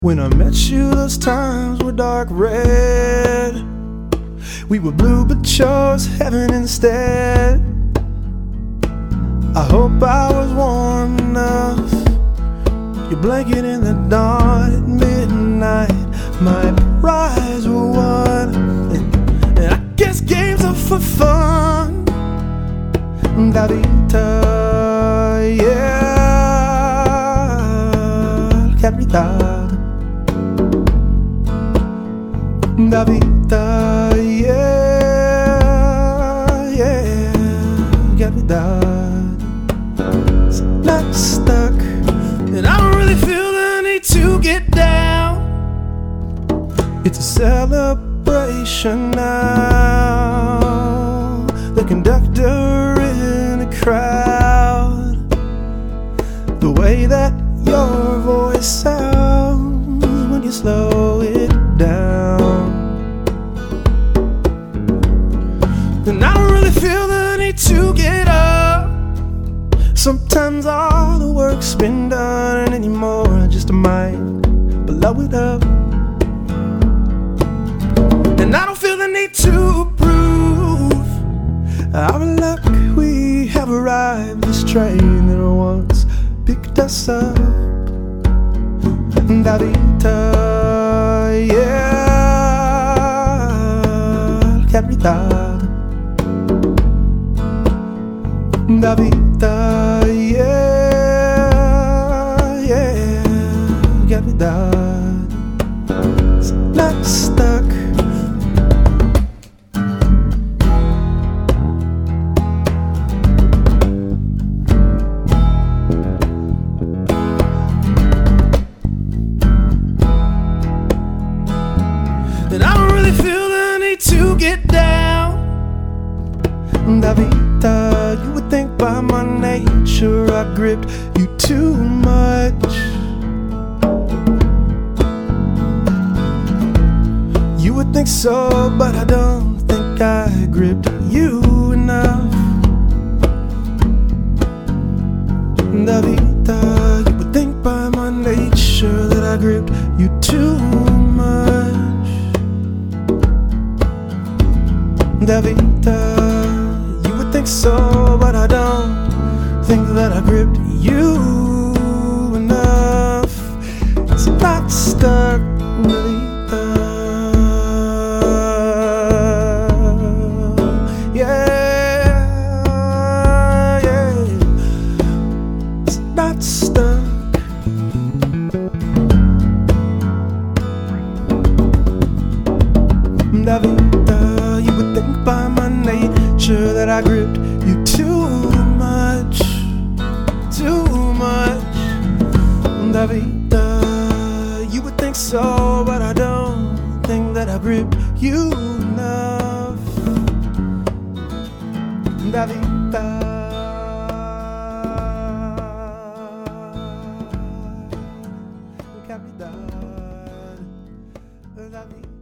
When I met you, those times were dark red. We were blue but chose heaven instead. I hope I was warm enough. Your blanket in the dawn at midnight. My prize were won, and I guess games are for fun. Davita, yeah, capital. Davita, yeah, yeah, capital. It's not stuck, and I don't really feel the need to get down. It's a celebration now. The conductor in a crowd. The way that your voice sounds when you slow it down. And I don't really feel the need to get up. Sometimes all the work's been done, and anymore I just might blow it up. And I don't feel the need to prove our luck. We have arrived, this train that once picked us up. Davita, yeah, capital. Davita, yeah, yeah, capital. It's not stuck. And I don't really feel the need to get down. Davita, you would think by my nature I gripped you too much. You would think so, but I don't think I gripped you enough. Davita, you would think by my nature that I gripped you too much. Davita, you would think so, but I don't think that I gripped you enough. It's not stuck, Davita. Yeah, yeah, it's not stuck. Davita, you would think by my nature that I gripped you too much, too much. Davita, you would think so, but I don't think that I gripped you enough. Davita, capital. Davita.